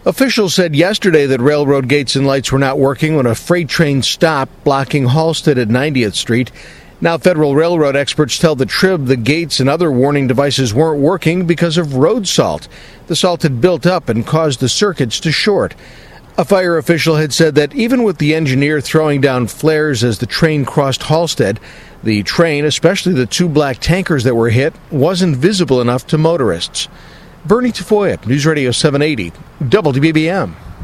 Officials said yesterday that railroad gates and lights were not working when a freight train stopped, blocking Halsted at 90th Street. Now, Federal Railroad experts tell the Trib the gates and other warning devices weren't working because of road salt. The salt had built up and caused the circuits to short. A fire official had said that even with the engineer throwing down flares as the train crossed Halsted, the train, especially the two black tankers that were hit, wasn't visible enough to motorists. Bernie Tafoya, News Radio 780, WBBM.